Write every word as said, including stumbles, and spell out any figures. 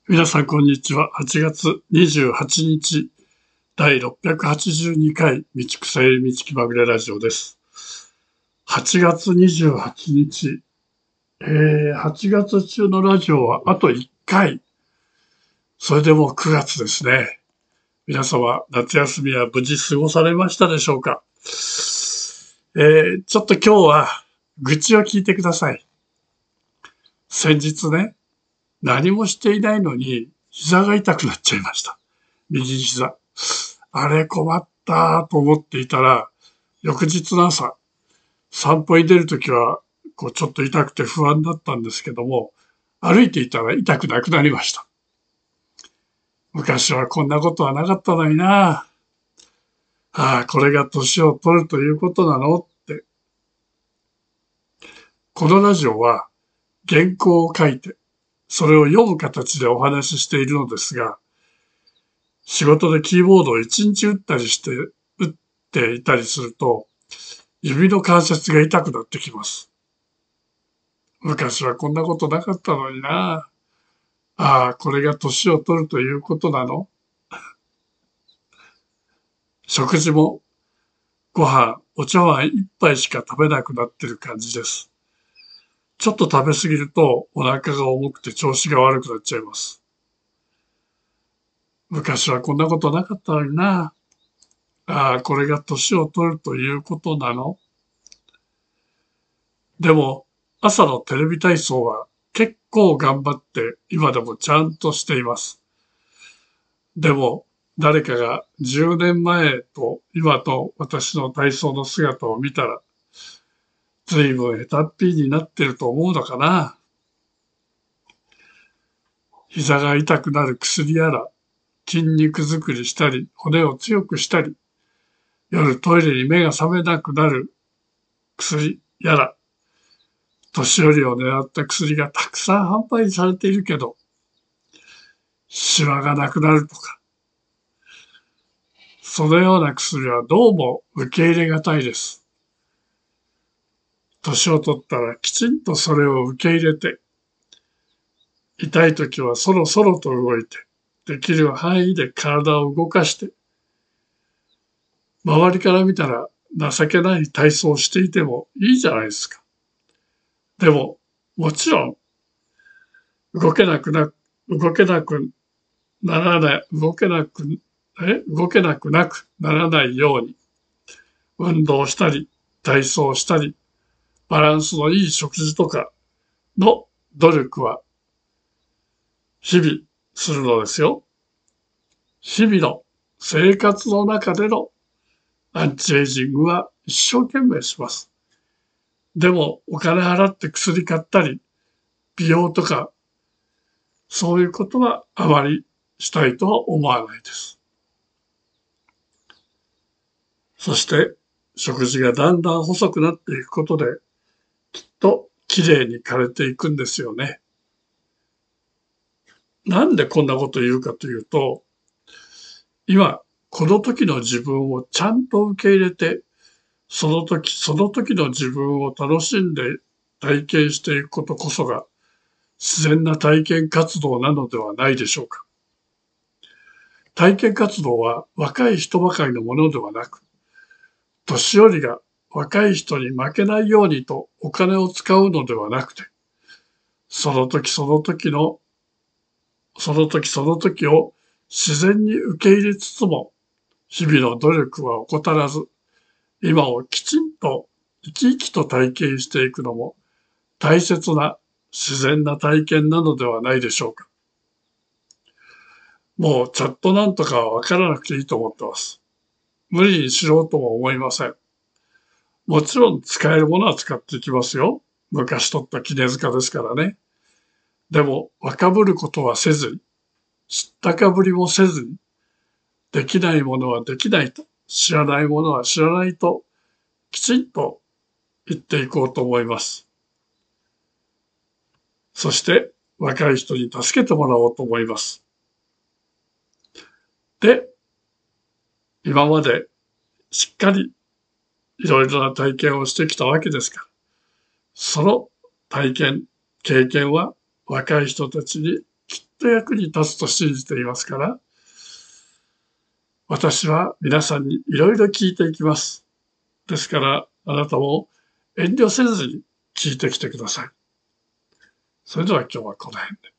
皆さん、こんにちは。はちがつにじゅうはちにち、だいろっぴゃくはちじゅうにかい、道草より道気まぐれラジオです。はちがつにじゅうはちにち、えー、はちがつ中のラジオはあといっかい。それでもうくがつですね。皆様、夏休みは無事過ごされましたでしょうか。えー、ちょっと今日は愚痴を聞いてください。先日ね、何もしていないのに膝が痛くなっちゃいました。右膝。あれ困ったと思っていたら、翌日の朝、散歩に出るときは、こうちょっと痛くて不安だったんですけども、歩いていたら痛くなくなりました。昔はこんなことはなかったのにな。ああ、これが年を取るということなのって。このラジオは原稿を書いて、それを読む形でお話ししているのですが、仕事でキーボードを一日打ったりして、打っていたりすると、指の関節が痛くなってきます。昔はこんなことなかったのにな。ああ、これが年を取るということなの。食事もご飯、お茶碗一杯しか食べなくなってる感じです。ちょっと食べ過ぎるとお腹が重くて調子が悪くなっちゃいます。昔はこんなことなかったのにな。ああ、これが年を取るということなの。でも、朝のテレビ体操は結構頑張って今でもちゃんとしています。でも、誰かがじゅうねんまえと今と私の体操の姿を見たら、ずいぶん下手っぴーになってると思うのかな。膝が痛くなる薬やら、筋肉作りしたり、骨を強くしたり、夜トイレに目が覚めなくなる薬やら、年寄りを狙った薬がたくさん販売されているけど、シワがなくなるとか、そのような薬はどうも受け入れがたいです。年を取ったらきちんとそれを受け入れて、痛い時はそろそろと動いて、できる範囲で体を動かして、周りから見たら情けない体操をしていてもいいじゃないですか。でも、もちろん、動けなくな、動けなくならない、動けなく、え動けなくなくならないように、運動したり、体操したり、バランスのいい食事とかの努力は日々するのですよ。日々の生活の中でのアンチエイジングは一生懸命します。でもお金払って薬買ったり、美容とか、そういうことはあまりしたいとは思わないです。そして食事がだんだん細くなっていくことで、きっと綺麗に枯れていくんですよね。なんでこんなこと言うかというと、今、この時の自分をちゃんと受け入れて、その時、その時の自分を楽しんで体験していくことこそが自然な体験活動なのではないでしょうか。体験活動は若い人ばかりのものではなく、年寄りが若い人に負けないようにとお金を使うのではなくて、その時その時の、その時その時を自然に受け入れつつも、日々の努力は怠らず、今をきちんと生き生きと体験していくのも大切な自然な体験なのではないでしょうか。もうチャットなんとかはわからなくていいと思ってます。無理にしろとも思いません。もちろん使えるものは使っていきますよ。昔取った絹塚ですからね。でも若ぶることはせずに、知ったかぶりもせずに、できないものはできないと、知らないものは知らないと、きちんと言っていこうと思います。そして若い人に助けてもらおうと思います。で、今までしっかりいろいろな体験をしてきたわけですから、その体験、経験は若い人たちにきっと役に立つと信じていますから、私は皆さんにいろいろ聞いていきます。ですから、あなたも遠慮せずに聞いてきてください。それでは今日はこの辺で。